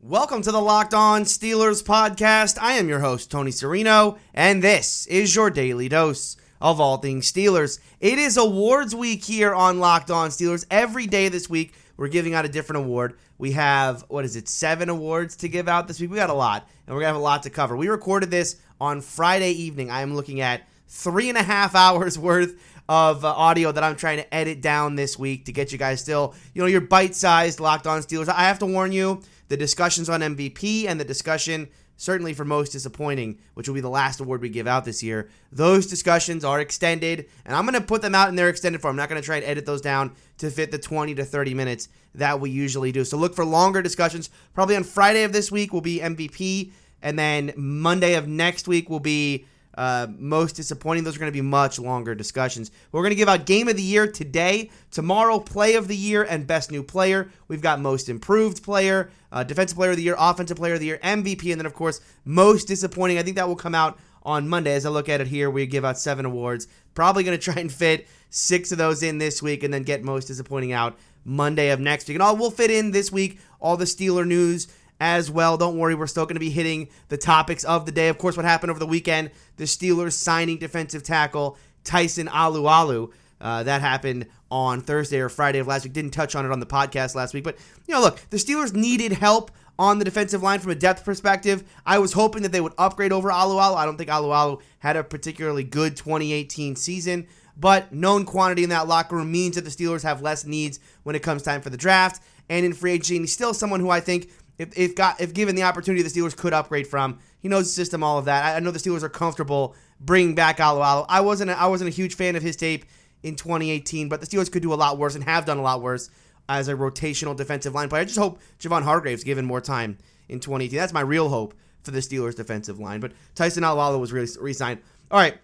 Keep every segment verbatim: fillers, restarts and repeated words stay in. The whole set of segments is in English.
Welcome to the Locked On Steelers podcast. I am your host, Tony Serino, and this is your daily dose of all things Steelers. It is awards week here on Locked On Steelers. Every day this week, we're giving out a different award. We have, what is it, seven awards to give out this week? We got a lot, and we're going to have a lot to cover. We recorded this on Friday evening. I am looking at three and a half hours worth of uh, audio that I'm trying to edit down this week to get you guys still, you know, your bite-sized Locked On Steelers. I have to warn you, the discussions on M V P and the discussion, certainly for most disappointing, which will be the last award we give out this year, those discussions are extended, and I'm going to put them out in their extended form. I'm not going to try and edit those down to fit the twenty to thirty minutes that we usually do. So look for longer discussions. Probably on Friday of this week will be M V P, and then Monday of next week will be Uh, most disappointing. Those are going to be much longer discussions. We're going to give out Game of the Year today. Tomorrow, Play of the Year and Best New Player. We've got Most Improved Player, uh, Defensive Player of the Year, Offensive Player of the Year, M V P, and then, of course, Most Disappointing. I think that will come out on Monday. As I look at it here, we give out seven awards. Probably going to try and fit six of those in this week and then get Most Disappointing out Monday of next week. And all we'll fit in this week, all the Steeler news as well. Don't worry, we're still going to be hitting the topics of the day. Of course, what happened over the weekend, the Steelers signing defensive tackle Tyson Alualu. Uh, that happened on Thursday or Friday of last week. Didn't touch on it on the podcast last week. But, you know, look, the Steelers needed help on the defensive line from a depth perspective. I was hoping that they would upgrade over Alualu. I don't think Alualu had a particularly good twenty eighteen season. But known quantity in that locker room means that the Steelers have less needs when it comes time for the draft. And in free agency, and he's still someone who I think, If if got if given the opportunity, the Steelers could upgrade from. He knows the system, all of that. I, I know the Steelers are comfortable bringing back Alualu. I wasn't a, I wasn't a huge fan of his tape in twenty eighteen, but the Steelers could do a lot worse and have done a lot worse as a rotational defensive line player. I just hope Javon Hargrave's given more time in twenty eighteen. That's my real hope for the Steelers defensive line. But Tyson Alualu was really re-signed. All right.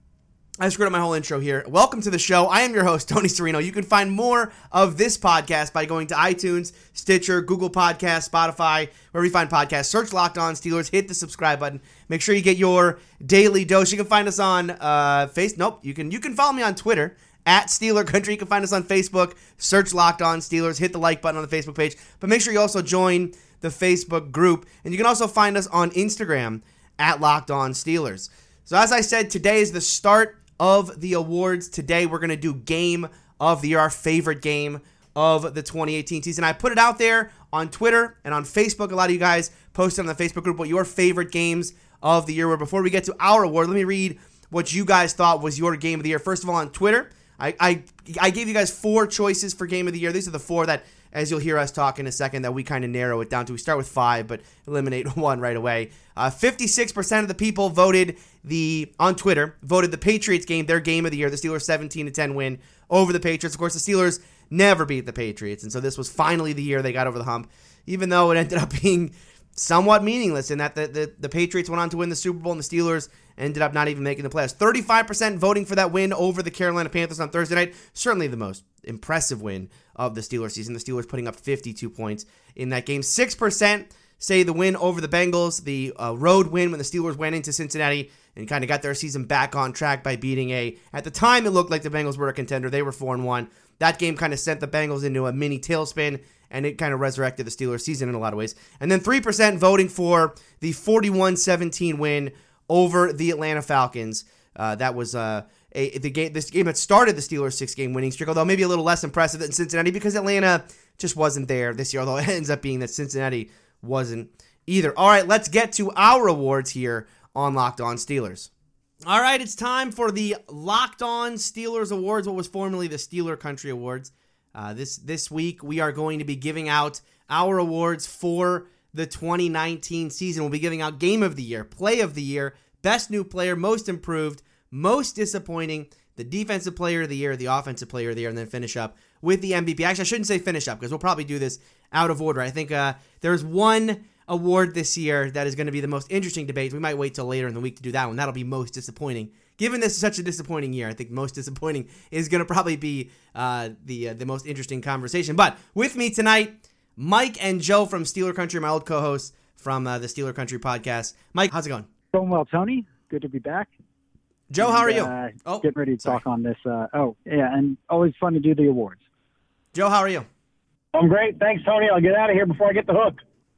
I screwed up my whole intro here. Welcome to the show. I am your host, Tony Serino. You can find more of this podcast by going to iTunes, Stitcher, Google Podcasts, Spotify, wherever you find podcasts. Search Locked On Steelers. Hit the subscribe button. Make sure you get your daily dose. You can find us on uh, Face. Nope. You can you can follow me on Twitter at Steeler Country. You can find us on Facebook. Search Locked On Steelers. Hit the like button on the Facebook page. But make sure you also join the Facebook group. And you can also find us on Instagram at Locked On Steelers. So as I said, today is the start of the awards. Today we're going to do Game of the Year, our favorite game of the twenty eighteen season. I put it out there on Twitter and on Facebook. A lot of you guys posted on the Facebook group what your favorite games of the year were. Before we get to our award, let me read what you guys thought was your game of the year. First of all, on Twitter, I I, I gave you guys four choices for game of the year. These are the four that, as you'll hear us talk in a second, that we kind of narrow it down to. We start with five, but eliminate one right away. Uh, fifty-six percent of the people voted the on Twitter, voted the Patriots game, their game of the year. The Steelers' seventeen to ten win over the Patriots. Of course, the Steelers never beat the Patriots, and so this was finally the year they got over the hump, even though it ended up being somewhat meaningless in that the, the, the Patriots went on to win the Super Bowl, and the Steelers ended up not even making the playoffs. thirty-five percent voting for that win over the Carolina Panthers on Thursday night. Certainly the most impressive win of the Steelers season. The Steelers putting up fifty-two points in that game. six percent say the win over the Bengals, the uh, road win when the Steelers went into Cincinnati and kind of got their season back on track by beating a, at the time it looked like the Bengals were a contender. They were four and one. That game kind of sent the Bengals into a mini tailspin, and it kind of resurrected the Steelers season in a lot of ways. And then three percent voting for the forty-one seventeen win over the Atlanta Falcons. Uh, that was uh, a the game. This game that started the Steelers' six-game winning streak, although maybe a little less impressive than Cincinnati because Atlanta just wasn't there this year. Although it ends up being that Cincinnati wasn't either. All right, let's get to our awards here on Locked On Steelers. All right, it's time for the Locked On Steelers Awards, what was formerly the Steeler Country Awards. Uh, this this week, we are going to be giving out our awards for the twenty nineteen season. We'll be giving out Game of the Year, Play of the Year, Best New Player, Most Improved, Most Disappointing, the Defensive Player of the Year, the Offensive Player of the Year, and then finish up with the M V P. Actually, I shouldn't say finish up because we'll probably do this out of order. I think uh, there's one award this year that is going to be the most interesting debate. We might wait till later in the week to do that one. That'll be Most Disappointing. Given this is such a disappointing year, I think Most Disappointing is going to probably be uh, the uh, the most interesting conversation. But with me tonight, Mike and Joe from Steeler Country, my old co-hosts from uh, the Steeler Country podcast. Mike, how's it going? Going well, Tony. Good to be back. Joe, and, how are you? Uh, oh, getting ready to sorry. talk on this. Uh, oh, yeah, and always fun to do the awards. Joe, how are you? I'm great. Thanks, Tony. I'll get out of here before I get the hook.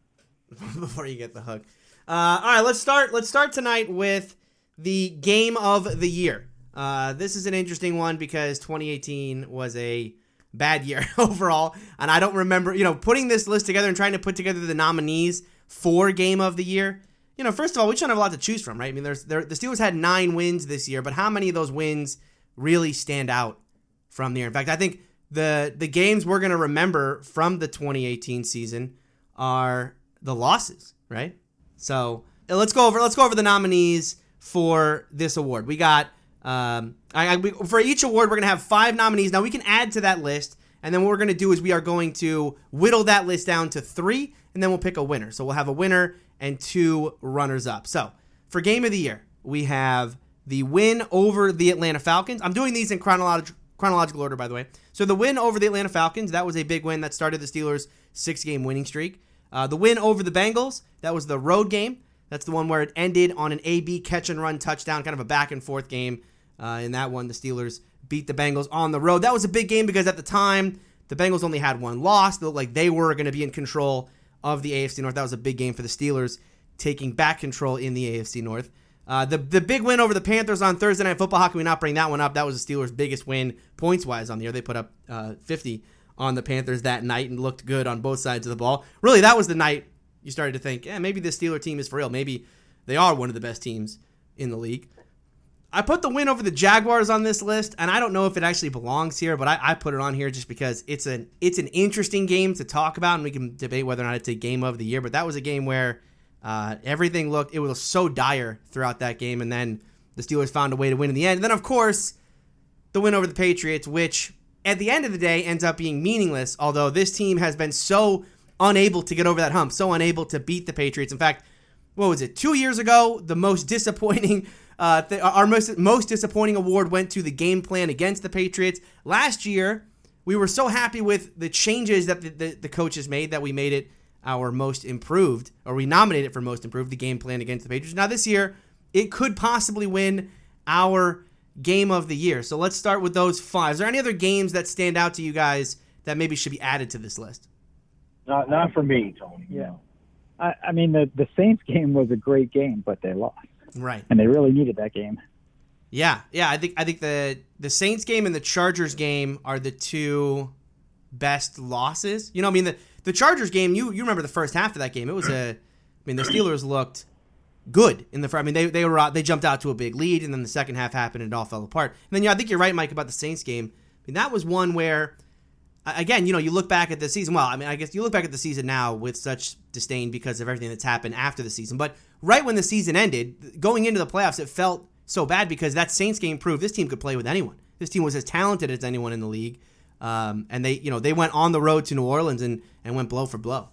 before you get the hook. Uh, all right, let's start. Let's start tonight with the game of the year. Uh, this is an interesting one because twenty eighteen was a bad year overall, and I don't remember, you know, putting this list together and trying to put together the nominees for game of the year. You know, first of all, we shouldn't have a lot to choose from, right? I mean, there's there, the Steelers had nine wins this year, but how many of those wins really stand out from the year? In fact, I think the the games we're going to remember from the twenty eighteen season are the losses, right? So let's go over let's go over the nominees for this award. We got um, I, I, we, for each award, we're going to have five nominees. Now, we can add to that list, and then what we're going to do is we are going to whittle that list down to three, and then we'll pick a winner. So we'll have a winner and two runners-up. So for Game of the Year, we have the win over the Atlanta Falcons. I'm doing these in chronolog- chronological order, by the way. So the win over the Atlanta Falcons, that was a big win that started the Steelers' six-game winning streak. Uh, the win over the Bengals, that was the road game. That's the one where it ended on an A B catch-and-run touchdown, kind of a back-and-forth game. Uh, in that one, the Steelers beat the Bengals on the road. That was a big game because at the time, the Bengals only had one loss. They looked like they were going to be in control of the A F C North. That was a big game for the Steelers, taking back control in the A F C North. Uh, the the big win over the Panthers on Thursday Night Football. How can we not bring that one up? That was the Steelers' biggest win points-wise on the year. They put up uh, fifty on the Panthers that night and looked good on both sides of the ball. Really, that was the night you started to think, yeah, maybe this Steeler team is for real. Maybe they are one of the best teams in the league. I put the win over the Jaguars on this list, and I don't know if it actually belongs here, but I, I put it on here just because it's an it's an interesting game to talk about, and we can debate whether or not it's a game of the year. But that was a game where uh, everything looked, it was so dire throughout that game, and then the Steelers found a way to win in the end. And then, of course, the win over the Patriots, which at the end of the day ends up being meaningless, although this team has been so unable to get over that hump, so unable to beat the Patriots. In fact, what was it, two years ago, the most disappointing... Uh, th- our most most disappointing award went to the game plan against the Patriots. Last year, we were so happy with the changes that the, the, the coaches made that we made it our most improved, or we nominated it for most improved, the game plan against the Patriots. Now this year, it could possibly win our game of the year. So let's start with those five. Is there any other games that stand out to you guys that maybe should be added to this list? Not not for me, Tony. Yeah. I, I mean, the, the Saints game was a great game, but they lost. Right. And they really needed that game. Yeah, yeah. I think I think the the Saints game and the Chargers game are the two best losses. You know, I mean the, the Chargers game. You you remember the first half of that game? It was a. I mean, the Steelers looked good in the. I mean, they they were out, they jumped out to a big lead, and then the second half happened, and it all fell apart. And then yeah, I think you're right, Mike, about the Saints game. I mean, that was one where, again, you know, you look back at the season. Well, I mean, I guess you look back at the season now with such disdain because of everything that's happened after the season, but. Right when the season ended, going into the playoffs, it felt so bad because that Saints game proved this team could play with anyone. This team was as talented as anyone in the league, um, and they, you know, they went on the road to New Orleans and, and went blow for blow.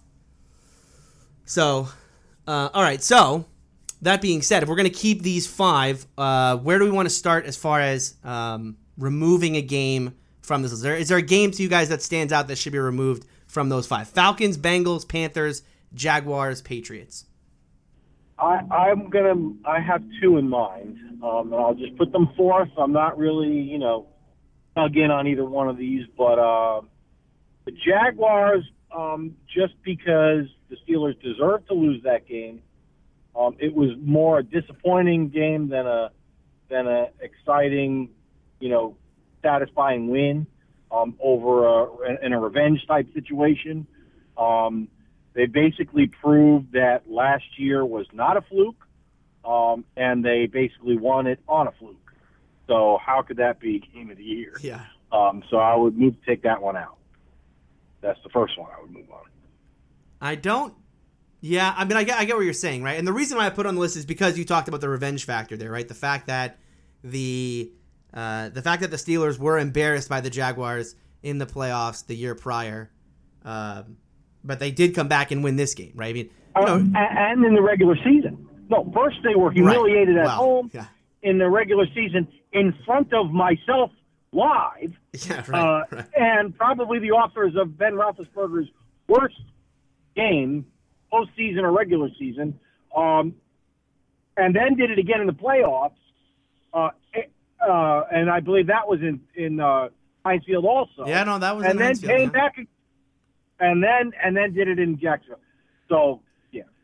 So, uh, all right. So, that being said, if we're going to keep these five, uh, where do we want to start as far as um, removing a game from this? Is there, is there a game to you guys that stands out that should be removed from those five? Falcons, Bengals, Panthers, Jaguars, Patriots. I, I'm gonna. I have two in mind, um, and I'll just put them forth. I'm not really, you know, dug in on either one of these, but uh, the Jaguars, um, just because the Steelers deserved to lose that game. Um, it was more a disappointing game than a than a exciting, you know, satisfying win um, over a, in a revenge type situation. Um, They basically proved that last year was not a fluke, um, and they basically won it on a fluke. So how could that be game of the year? Yeah. Um, so I would move to take that one out. That's the first one I would move on. I don't. Yeah, I mean, I get, I get what you're saying, right? And the reason why I put on the list is because you talked about the revenge factor there, right? The fact that the uh, the fact that the Steelers were embarrassed by the Jaguars in the playoffs the year prior. Um, But they did come back and win this game, right? I mean, you know, um, and in the regular season. No, first they were humiliated right. at well, home yeah. in the regular season in front of myself live. Yeah, right, uh, right. And probably the authors of Ben Roethlisberger's worst game, postseason or regular season, um, and then did it again in the playoffs. Uh, uh, and I believe that was in, in uh, Heinz Field also. Yeah, no, that was and in then Heinz Field, came yeah. back. And then and then did it in Jacksonville. So, yeah,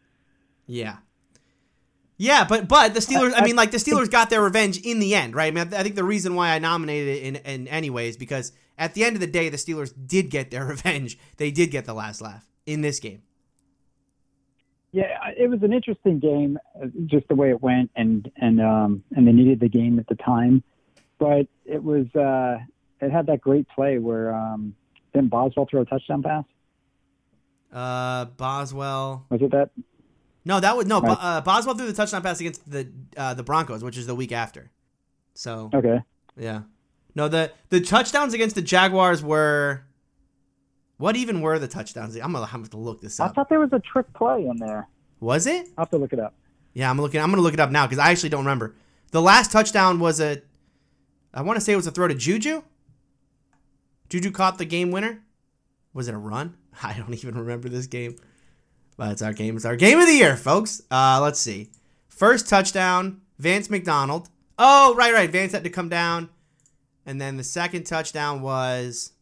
Yeah. Yeah, but but the Steelers, I, I mean, like, the Steelers got their revenge in the end, right? I mean, I think the reason why I nominated it in, in any way is because at the end of the day, the Steelers did get their revenge. They did get the last laugh in this game. Yeah, it was an interesting game, just the way it went, and and um and they needed the game at the time, but it was uh it had that great play where um didn't Boswell throw a touchdown pass? Uh, Boswell. Was it that? No, that was no. Right. Uh, Boswell threw the touchdown pass against the uh, the Broncos, which is the week after. So Okay. yeah, no the the touchdowns against the Jaguars were. What even were the touchdowns? I'm gonna have to look this I up. thought there was a trick play in there. Was it? I'll have to look it up. Yeah, I'm looking. I'm gonna look it up now because I actually don't remember. The last touchdown was a. I want to say it was a throw to Juju. Juju caught the game winner. Was it a run? I don't even remember this game. But it's our game. It's our game of the year, folks. Uh, let's see. First touchdown, Vance McDonald. Oh, right, right. Vance had to come down. And then the second touchdown was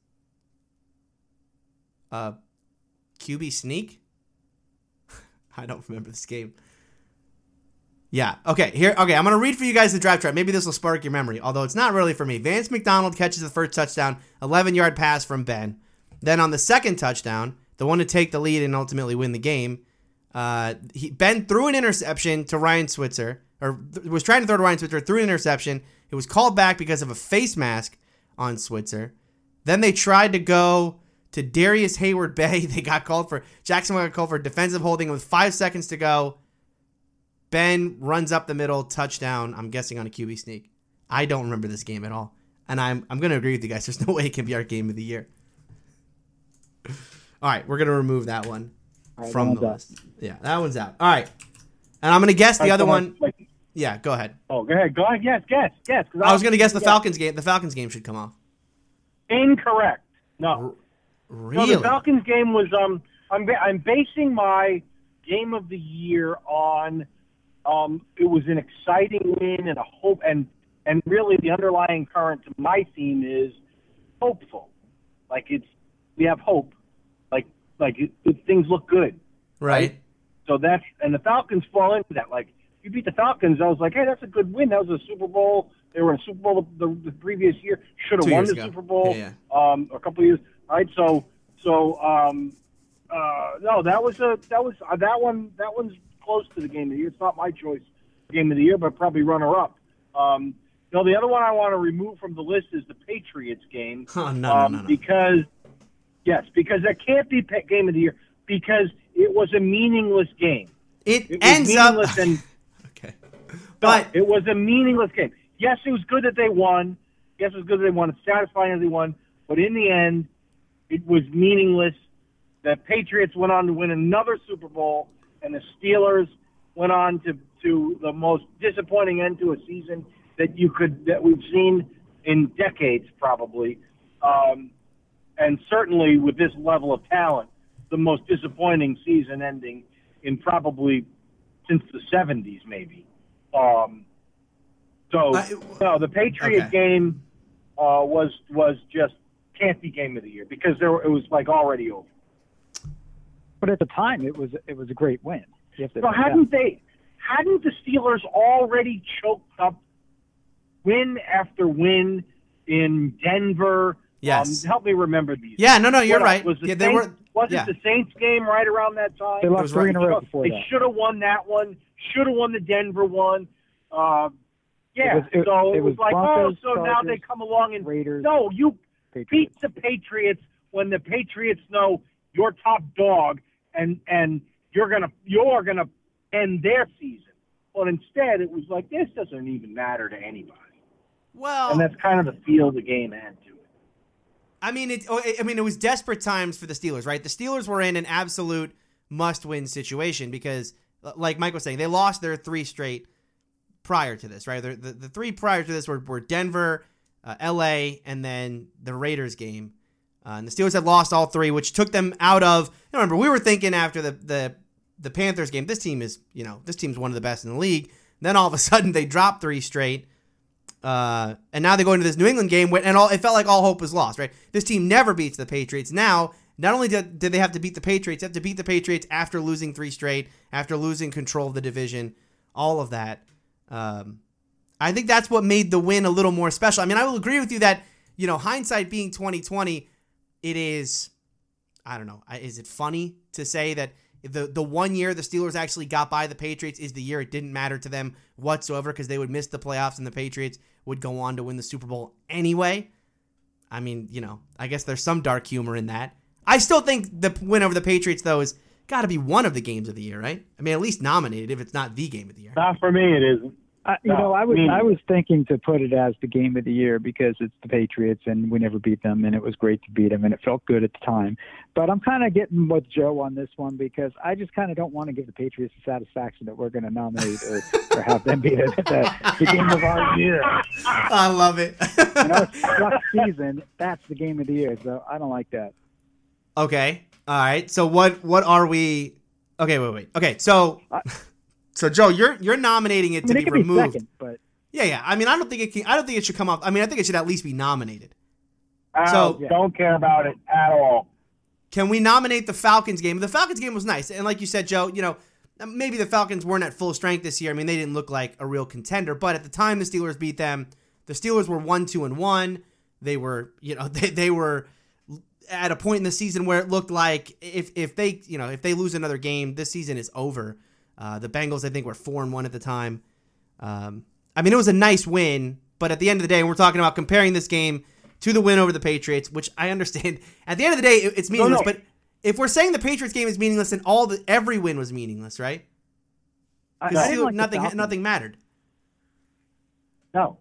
uh, Q B sneak. I don't remember this game. Yeah. Okay. Here. Okay. I'm gonna read for you guys the draft chart. Maybe this will spark your memory. Although it's not really for me. Vance McDonald catches the first touchdown, eleven yard pass from Ben. Then on the second touchdown, the one to take the lead and ultimately win the game, uh, he, Ben threw an interception to Ryan Switzer, or th- was trying to throw to Ryan Switzer, threw an interception. It was called back because of a face mask on Switzer. Then they tried to go to Darius Hayward Bay. They got called for Jacksonville got called for defensive holding with five seconds to go. Ben runs up the middle, touchdown. I'm guessing on a Q B sneak. I don't remember this game at all, and I'm I'm gonna agree with you guys. There's no way it can be our game of the year. All right, we're gonna remove that one right, from that the one's list. Yeah, that one's out. All right, and I'm gonna guess the All right, other so, one. like- Yeah, go ahead. Oh, go ahead. Go ahead. Guess, guess, guess. 'cause I was gonna guess the guess. Falcons game. The Falcons game should come off. Incorrect. No. Really? No, the Falcons game was um. I'm ba- I'm basing my game of the year on um. It was an exciting win and a hope, and and really the underlying current to my theme is hopeful. Like it's we have hope. Like like it, it, things look good. Right. So that's and the Falcons fall into that. Like you beat the Falcons, I was like, hey, that's a good win. That was a Super Bowl. They were in a Super Bowl the, the previous year. Should have Two won years the ago. Super Bowl. Yeah, Um, a couple of years. All right. So so um, uh, no, that was a that was uh, that one. That one's close to the game of the year. It's not my choice game of the year, but probably runner up. Um, no, the other one I want to remove from the list is the Patriots game. Oh, no, um, no, no, no. Because yes, because that can't be pa- game of the year because it was a meaningless game. It, It was ends up. meaningless and Okay. but But it was a meaningless game. Yes, it was good that they won. Yes, it was good that they won. It's satisfying that they won. But in the end, it was meaningless. The Patriots went on to win another Super Bowl, and the Steelers went on to, to the most disappointing end to a season that you could that we've seen in decades, probably, um, and certainly with this level of talent, the most disappointing season ending in probably since the seventies, maybe. Um, so Uh, no, the Patriot okay. game uh, was was just can't be game of the year because there were, it was like already over. But at the time, it was it was a great win. You have to So admit hadn't they hadn't the Steelers already choked up win after win in Denver? Yes. Um, help me remember these. yeah, no, no, you're What else? right. Was the Yeah, they Saints, were. was yeah. it the Saints game right around that time? They was lost three right. in a row before They that. should have won that one. Should have won the Denver one. Uh, yeah. It was- it- so it, it was, was like, Broncos, oh, so now they Chargers, come along and Raiders, no, you Patriots. beat the Patriots when the Patriots know you're top dog and and you're gonna you're gonna end their season. But instead, it was like this doesn't even matter to anybody, Well, and that's kind of the feel the game had to it. I mean, it. oh, I mean, it was desperate times for the Steelers, right? The Steelers were in an absolute must-win situation because, like Mike was saying, they lost their three straight prior to this, right? The, the, the three prior to this were, were Denver, uh, L A, and then the Raiders game. Uh, and the Steelers had lost all three, which took them out of. You know, remember, we were thinking after the, the the Panthers game, this team is, you know, this team's one of the best in the league. Then all of a sudden they dropped three straight. Uh, and now they go into this New England game, and all it felt like all hope was lost, right? This team never beats the Patriots. Now, not only did, did they have to beat the Patriots, they have to beat the Patriots after losing three straight, after losing control of the division, all of that. Um, I think that's what made the win a little more special. I mean, I will agree with you that, you know, hindsight being twenty twenty, it is, I don't know, is it funny to say that the the one year the Steelers actually got by the Patriots is the year it didn't matter to them whatsoever because they would miss the playoffs and the Patriots would go on to win the Super Bowl anyway? I mean, you know, I guess there's some dark humor in that. I still think the win over the Patriots, though, is got to be one of the games of the year, right? I mean, at least nominated if it's not the game of the year. Not for me, it isn't. I, you No, know, I was me I was thinking to put it as the game of the year because it's the Patriots and we never beat them and it was great to beat them and it felt good at the time. But I'm kind of getting with Joe on this one because I just kind of don't want to give the Patriots the satisfaction that we're going to nominate or, or have them be the, the, the game of our year. I love it. You know, it's a rough season. That's the game of the year. So I don't like that. Okay. All right. So what what are we? Okay, wait, wait. Okay, so so Joe, you're you're nominating it I to mean, it be could removed. Be second, but Yeah, yeah. I mean, I don't think it can. I don't think it should come off. I mean, I think it should at least be nominated. I So- don't, don't care about it at all. Can we nominate the Falcons game? The Falcons game was nice, and like you said, Joe, you know, maybe the Falcons weren't at full strength this year. I mean, they didn't look like a real contender, but at the time the Steelers beat them, the Steelers were one, two, and one. They were, you know, they they were at a point in the season where it looked like if if they, you know, if they lose another game, this season is over. Uh, the Bengals, I think, were four and one at the time. Um, I mean, it was a nice win, but at the end of the day, we're talking about comparing this game to the win over the Patriots, which I understand. At the end of the day, it- it's meaningless. no. But if we're saying the Patriots game is meaningless, then all the every win was meaningless, right? I, I Because didn't like the nothing Falcons. nothing mattered. No.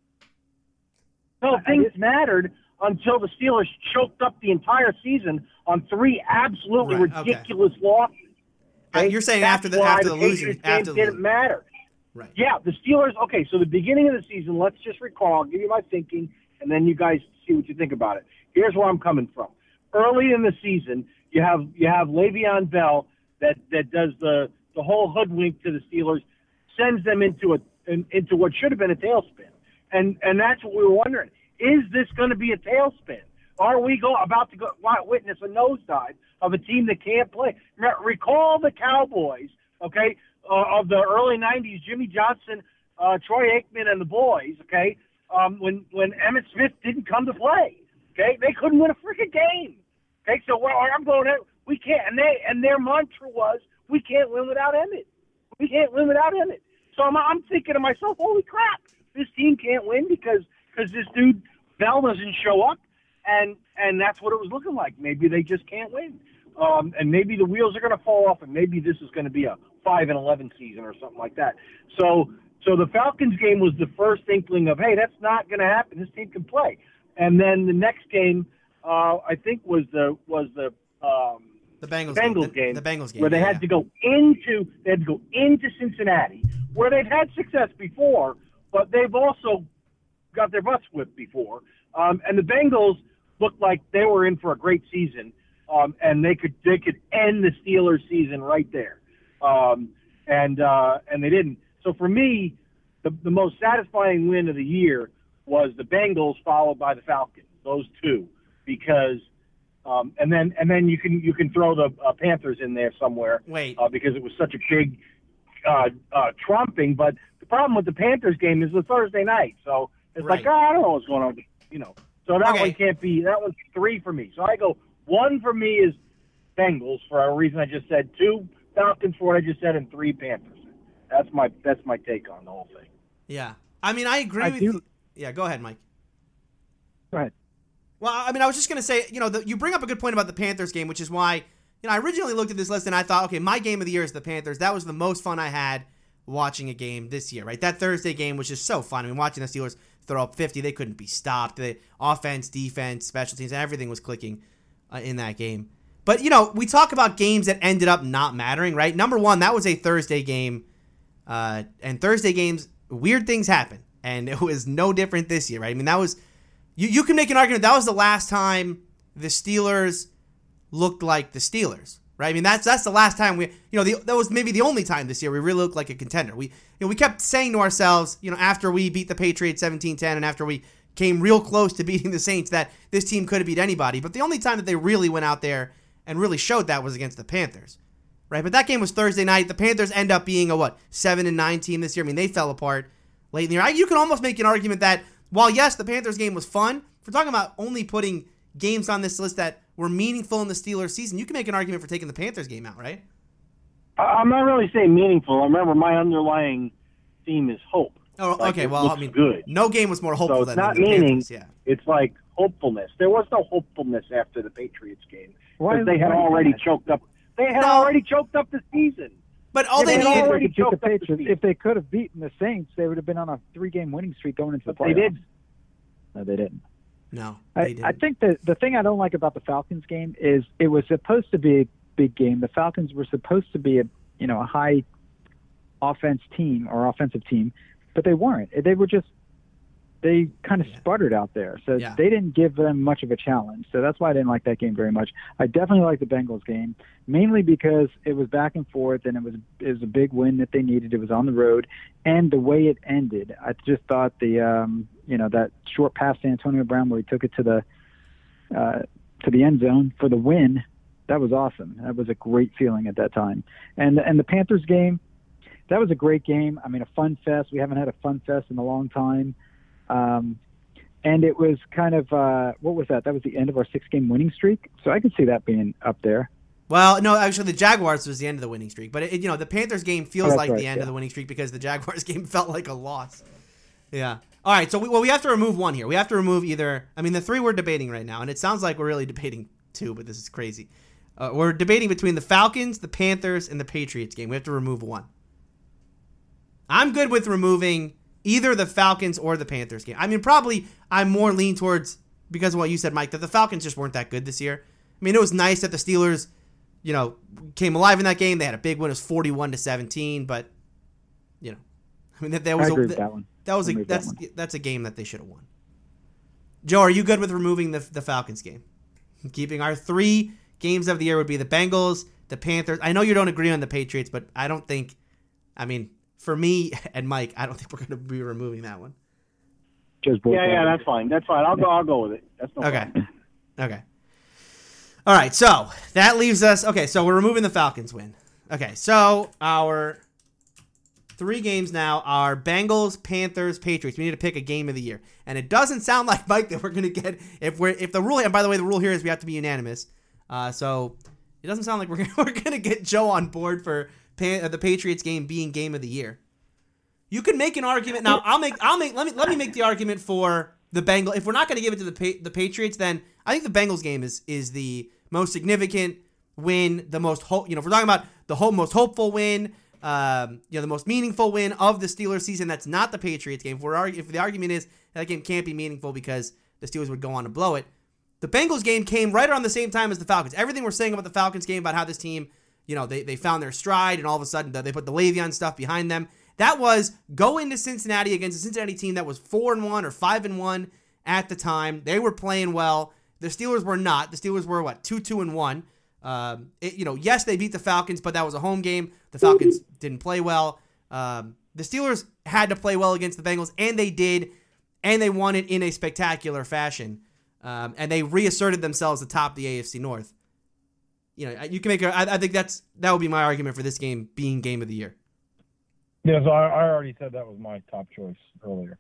No, I- I things just- mattered until the Steelers choked up the entire season on three absolutely Right, okay. ridiculous losses. Uh, you're saying That's after the why after the losing Patriots after game the didn't matter. right. Yeah, the Steelers. Okay, so the beginning of the season. Let's just recall. I'll give you my thinking, and then you guys see what you think about it. Here's where I'm coming from. Early in the season, you have you have Le'Veon Bell that, that does the, the whole hoodwink to the Steelers, sends them into a in, into what should have been a tailspin, and and that's what we were wondering: is this going to be a tailspin? Are we go about to go witness a nosedive of a team that can't play? Re- recall the Cowboys, okay, uh, of the early nineties, Jimmy Johnson, uh, Troy Aikman, and the boys, okay, um, when when Emmitt Smith didn't come to play, okay, they couldn't win a freaking game, okay. So well, I'm going, we can't, and they and their mantra was, we can't win without Emmitt, we can't win without Emmitt. So I'm, I'm thinking to myself, holy crap, this team can't win because because this dude Bell doesn't show up. And and that's what it was looking like. Maybe they just can't win, um, and maybe the wheels are going to fall off, and maybe this is going to be a five and eleven season or something like that. So so the Falcons game was the first inkling of, hey, that's not going to happen. This team can play. And then the next game, uh, I think was the was the um, The Bengals, Bengals game. game, The, the Bengals game. where they yeah. had to go into they had to go into Cincinnati, where they've had success before, but they've also got their butts whipped before. Um, and the Bengals looked like they were in for a great season, um, and they could they could end the Steelers season right there, um, and uh, and they didn't. So for me, the the most satisfying win of the year was the Bengals, followed by the Falcons. Those two, because um, and then and then you can you can throw the uh, Panthers in there somewhere. Wait. uh, because it was such a big uh, uh, trumping. But the problem with the Panthers game is the Thursday night, so it's Right. like, oh, I don't know what's going on, you know. So that Okay. one can't be. That one's three for me. So I go one for me is Bengals for a reason I just said. Two Falcons for what I just said, and three Panthers. That's my that's my take on the whole thing. Yeah. I mean, I agree I with do- you. Yeah, go ahead, Mike. Go ahead. Well, I mean, I was just going to say, you know, the, you bring up a good point about the Panthers game, which is why, you know, I originally looked at this list and I thought, okay, my game of the year is the Panthers. That was the most fun I had watching a game this year, right? That Thursday game was just so fun. I mean, watching the Steelers throw up fifty, they couldn't be stopped. The offense, defense, special teams, everything was clicking uh, in that game. But, you know, we talk about games that ended up not mattering, right? Number one, that was a Thursday game. Uh, and Thursday games, weird things happen. And it was no different this year, right? I mean, that was... You you can make an argument that was the last time the Steelers looked like the Steelers, right? I mean, that's that's the last time we, you know, the, that was maybe the only time this year we really looked like a contender. We, you know, we kept saying to ourselves, you know, after we beat the Patriots seventeen ten and after we came real close to beating the Saints, that this team could have beat anybody. But the only time that they really went out there and really showed that was against the Panthers, right? But that game was Thursday night. The Panthers end up being a, what, seven and nine team this year. I mean, they fell apart late in the year. You can almost make an argument that while, yes, the Panthers game was fun, if we're talking about only putting games on this list that were meaningful in the Steelers season, you can make an argument for taking the Panthers game out, right? I'm not really saying meaningful. I remember my underlying theme is hope. Oh, like, okay. Well, I mean, good. No game was more hopeful so it's than not the meaning. Panthers. Yeah. It's like hopefulness. There was no hopefulness after the Patriots game because they had why already that? choked up. They had No. already choked up the season. But all Yeah, they they needed. already If they could beat choked the up the Patriots, season. if they could have beaten the Saints, they would have been on a three-game winning streak going into the But playoffs. they didn't. No, they didn't. No, they I, didn't. I think that the thing I don't like about the Falcons game is it was supposed to be a big game. The Falcons were supposed to be a you know a high offense team or offensive team, but they weren't. They were just they kind of Yeah. sputtered out there, so Yeah. they didn't give them much of a challenge. So that's why I didn't like that game very much. I definitely liked the Bengals game, mainly because it was back and forth, and it was it was a big win that they needed. It was on the road, and the way it ended, I just thought the um, you know that short pass to Antonio Brown where he took it to the uh, to the end zone for the win, that was awesome. That was a great feeling at that time. And and the Panthers game, that was a great game. I mean, a fun fest. We haven't had a fun fest in a long time. Um, and it was kind of, uh, what was that? That was the end of our six-game winning streak. So I could see that being up there. Well, no, actually, the Jaguars was the end of the winning streak. But, it, you know, the Panthers game feels Oh, that's like right, the end yeah. of the winning streak because the Jaguars game felt like a loss. Yeah. All right, so we, well, we have to remove one here. We have to remove either, I mean, the three we're debating right now, and it sounds like we're really debating two, but this is crazy. Uh, we're debating between the Falcons, the Panthers, and the Patriots game. We have to remove one. I'm good with removing either the Falcons or the Panthers game. I mean, probably I'm more lean towards, because of what you said, Mike, that the Falcons just weren't that good this year. I mean, it was nice that the Steelers, you know, came alive in that game. They had a big win. It was forty-one to seventeen, but, you know, I mean, that, that was I agree a, with that one. that was I a agree with that that's one. that's a game that they should have won. Joe, are you good with removing the the Falcons game? Keeping our three games of the year would be the Bengals, the Panthers. I know you don't agree on the Patriots, but I don't think, I mean, for me and Mike, I don't think we're going to be removing that one. Just both Yeah, yeah, sides. that's fine. That's fine. I'll go. I'll go with it. That's no Okay. problem. Okay. All right, so that leaves us, okay, so we're removing the Falcons win. Okay, so our three games now are Bengals, Panthers, Patriots. We need to pick a game of the year. And it doesn't sound like, Mike, that we're going to get, if we're, if the rule, and by the way, the rule here is we have to be unanimous. Uh, so it doesn't sound like we're, we're going to get Joe on board for Pan, uh, the Patriots game being game of the year. You could make an argument. Now, I'll make, I'll make, let me, let me make the argument for the Bengals. If we're not going to give it to the pa- the Patriots, then I think the Bengals game is is the most significant win, the most hope. You know, if we're talking about the whole most hopeful win, um, you know, the most meaningful win of the Steelers season. That's not the Patriots game. If we're argu- if the argument is that game can't be meaningful because the Steelers would go on to blow it, the Bengals game came right around the same time as the Falcons. Everything we're saying about the Falcons game, about how this team, you know, they they found their stride, and all of a sudden they put the Le'Veon stuff behind them. That was go into Cincinnati against a Cincinnati team that was four and one or five and one at the time. They were playing well. The Steelers were not. The Steelers were what two two and one. Um, it, you know, yes, they beat the Falcons, but that was a home game. The Falcons didn't play well. Um, the Steelers had to play well against the Bengals, and they did, and they won it in a spectacular fashion. Um, and they reasserted themselves atop the A F C North. You know, you can make. A, I, I think that's that would be my argument for this game being game of the year. Yes, I, I already said that was my top choice earlier.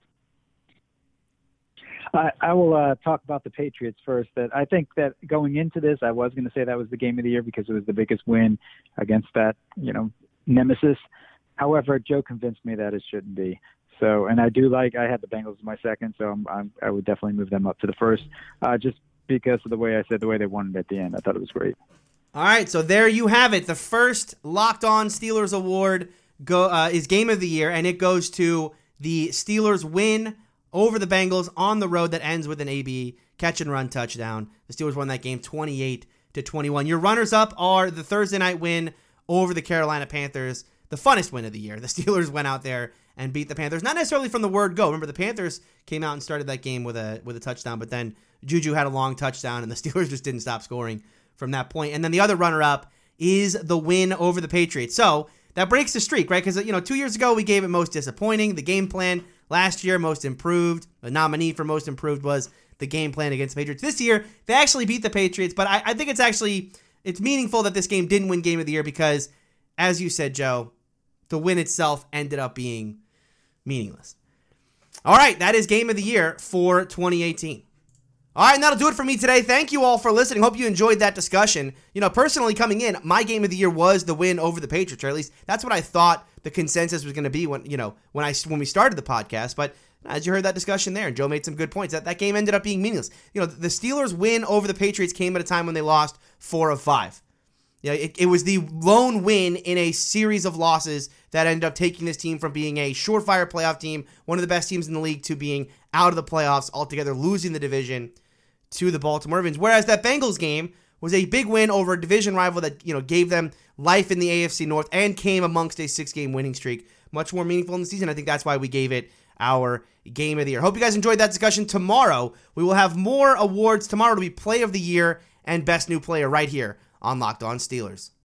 I, I will uh, talk about the Patriots first. That I think that going into this, I was going to say that was the game of the year because it was the biggest win against that, you know, nemesis. However, Joe convinced me that it shouldn't be. So, and I do like, I had the Bengals as my second, so I'm, I'm, I would definitely move them up to the first, uh, just because of the way I said, the way they won it at the end. I thought it was great. All right, so there you have it. The first Locked On Steelers award go uh, is game of the year, and it goes to the Steelers win over the Bengals on the road that ends with an A B catch and run touchdown. The Steelers won that game twenty-eight to twenty-one. Your runners-up are the Thursday night win over the Carolina Panthers, the funnest win of the year. The Steelers went out there and beat the Panthers, not necessarily from the word go. Remember, the Panthers came out and started that game with a with a touchdown, but then Juju had a long touchdown, and the Steelers just didn't stop scoring from that point. And then the other runner-up is the win over the Patriots. So that breaks the streak, right? Because, you know, two years ago we gave it most disappointing. The game plan Last year, most improved, the nominee for most improved was the game plan against the Patriots. This year, they actually beat the Patriots, but I, I think it's actually, it's meaningful that this game didn't win game of the year because, as you said, Joe, the win itself ended up being meaningless. All right, that is game of the year for twenty eighteen. All right, and that'll do it for me today. Thank you all for listening. Hope you enjoyed that discussion. You know, personally coming in, my game of the year was the win over the Patriots, or at least that's what I thought the consensus was going to be when, you know, when I when we started the podcast. But as you heard that discussion there, and Joe made some good points, that, that game ended up being meaningless. You know, the Steelers' win over the Patriots came at a time when they lost four of five. You know, it, it was the lone win in a series of losses that ended up taking this team from being a surefire playoff team, one of the best teams in the league, to being out of the playoffs altogether, losing the division to the Baltimore Ravens. Whereas that Bengals game was a big win over a division rival that, you know, gave them life in the A F C North and came amongst a six-game winning streak. Much more meaningful in the season. I think that's why we gave it our game of the year. Hope you guys enjoyed that discussion. Tomorrow, we will have more awards. Tomorrow will be Play of the Year and Best New Player right here on Locked On Steelers.